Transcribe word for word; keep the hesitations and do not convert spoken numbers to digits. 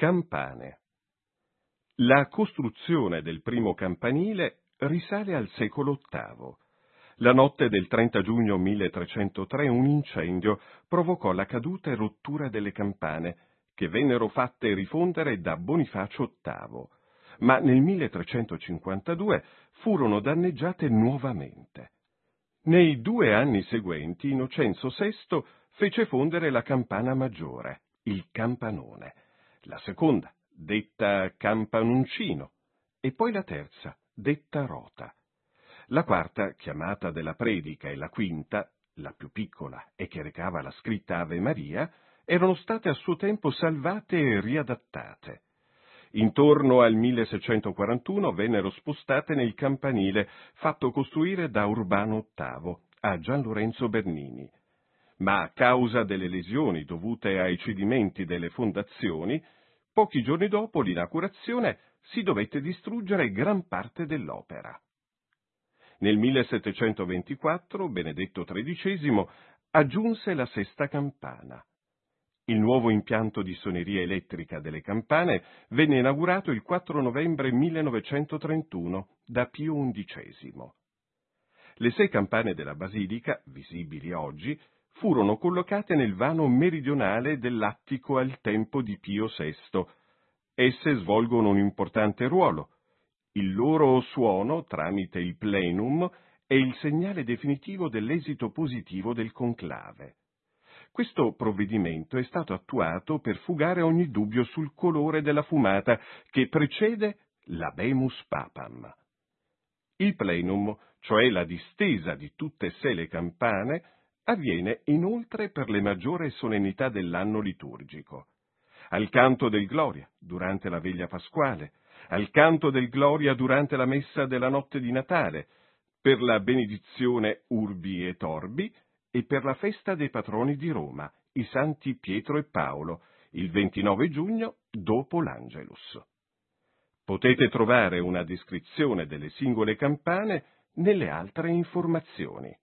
Campane. La costruzione del primo campanile risale al secolo ottavo. La notte del trenta giugno milletrecentotre un incendio provocò la caduta e rottura delle campane, che vennero fatte rifondere da Bonifacio ottavo, ma nel milletrecentocinquantadue furono danneggiate nuovamente. Nei due anni seguenti Innocenzo sesto fece fondere la campana maggiore, il campanone, la seconda, detta campanoncino, e poi la terza, detta rota. La quarta, chiamata della predica, e la quinta, la più piccola e che recava la scritta Ave Maria, erano state a suo tempo salvate e riadattate. Intorno al milleseicentoquarantuno vennero spostate nel campanile fatto costruire da Urbano ottavo a Gian Lorenzo Bernini, ma a causa delle lesioni dovute ai cedimenti delle fondazioni, pochi giorni dopo l'inaugurazione si dovette distruggere gran parte dell'opera. Nel millesettecentoventiquattro Benedetto tredicesimo aggiunse la sesta campana. Il nuovo impianto di suoneria elettrica delle campane venne inaugurato il quattro novembre millenovecentotrentuno da Pio undicesimo. Le sei campane della basilica, visibili oggi, furono collocate nel vano meridionale dell'attico al tempo di Pio sesto. Esse svolgono un importante ruolo. Il loro suono, tramite il plenum, è il segnale definitivo dell'esito positivo del conclave. Questo provvedimento è stato attuato per fugare ogni dubbio sul colore della fumata che precede l'Habemus Papam. Il plenum, cioè la distesa di tutte e sei le campane, avviene inoltre per le maggiori solennità dell'anno liturgico. Al canto del Gloria, durante la veglia pasquale, al canto del Gloria durante la messa della notte di Natale, per la benedizione Urbi et Orbi e per la festa dei patroni di Roma, i santi Pietro e Paolo, il ventinove giugno dopo l'Angelus. Potete trovare una descrizione delle singole campane nelle altre informazioni.